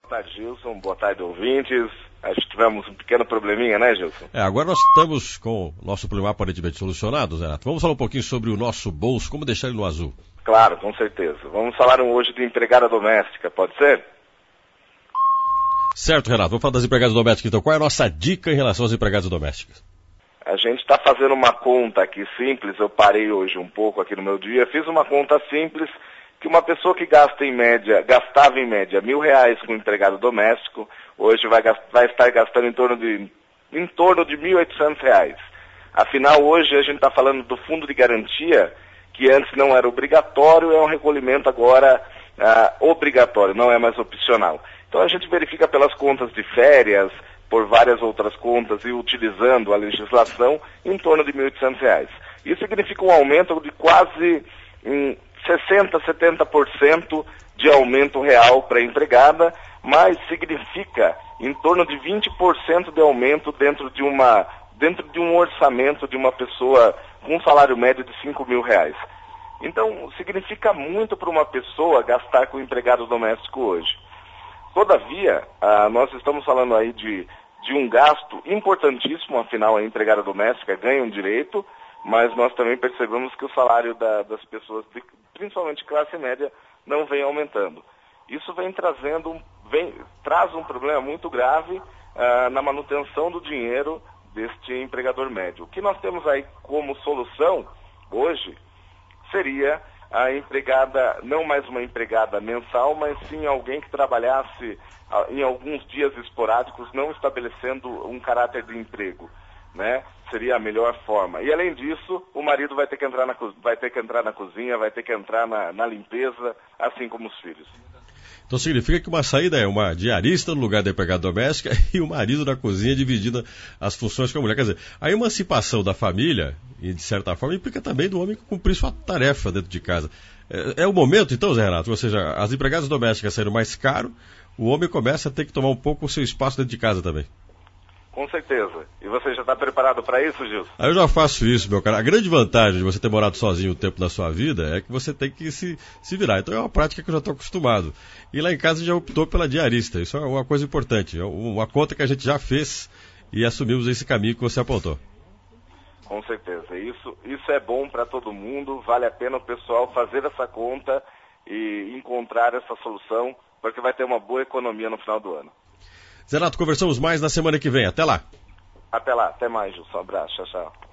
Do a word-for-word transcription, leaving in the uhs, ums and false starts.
Boa tarde, Gilson. Boa tarde, ouvintes. Acho que tivemos um pequeno probleminha, né, Gilson? É, agora nós estamos com o nosso problema aparentemente solucionado, Zé Renato. Vamos falar um pouquinho sobre o nosso bolso, como deixar ele no azul. Claro, com certeza. Vamos falar hoje de empregada doméstica, pode ser? Certo, Renato. Vamos falar das empregadas domésticas, então. Qual é a nossa dica em relação às empregadas domésticas? A gente está fazendo uma conta aqui simples, eu parei hoje um pouco aqui no meu dia, fiz uma conta simples que uma pessoa que gasta em média, gastava em média mil reais com empregado doméstico, hoje vai, vai estar gastando em torno de em torno de mil e oitocentos reais. Afinal, hoje a gente está falando do fundo de garantia, que antes não era obrigatório, é um recolhimento agora ah, obrigatório, não é mais opcional. Então a gente verifica pelas contas de férias, por várias outras contas e utilizando a legislação, em torno de mil e oitocentos reais. Isso significa um aumento de quase hum, sessenta, setenta por cento de aumento real para a empregada, mas significa em torno de vinte por cento de aumento dentro de, uma, dentro de um orçamento de uma pessoa com um salário médio de cinco mil reais. Então, significa muito para uma pessoa gastar com empregado doméstico hoje. Todavia, ah, nós estamos falando aí de, de um gasto importantíssimo, afinal a empregada doméstica ganha um direito, mas nós também percebemos que o salário da, das pessoas, de, principalmente classe média, não vem aumentando. Isso vem trazendo, vem, traz um problema muito grave ah, na manutenção do dinheiro deste empregador médio. O que nós temos aí como solução hoje seria a empregada, não mais uma empregada mensal, mas sim alguém que trabalhasse em alguns dias esporádicos, não estabelecendo um caráter de emprego, né? Seria a melhor forma. E além disso, o marido vai ter que entrar na, vai ter que entrar na cozinha, vai ter que entrar na, na limpeza, assim como os filhos. Então significa que uma saída é uma diarista no lugar da empregada doméstica e o marido na cozinha dividindo as funções com a mulher. Quer dizer, a emancipação da família, e de certa forma, implica também do homem cumprir sua tarefa dentro de casa. É, é o momento, então, Zé Renato, ou seja, as empregadas domésticas saíram mais caro, o homem começa a ter que tomar um pouco o seu espaço dentro de casa também. Com certeza. E você já está preparado para isso, Gilson? Aí eu já faço isso, meu cara. A grande vantagem de você ter morado sozinho um tempo na sua vida é que você tem que se, se virar. Então é uma prática que eu já estou acostumado. E lá em casa já optou pela diarista. Isso é uma coisa importante. É uma conta que a gente já fez e assumimos esse caminho que você apontou. Com certeza. Isso, isso é bom para todo mundo. Vale a pena o pessoal fazer essa conta e encontrar essa solução, porque vai ter uma boa economia no final do ano. Zé Renato, conversamos mais na semana que vem. Até lá. Até lá. Até mais, Gilson. Um abraço. Tchau, tchau.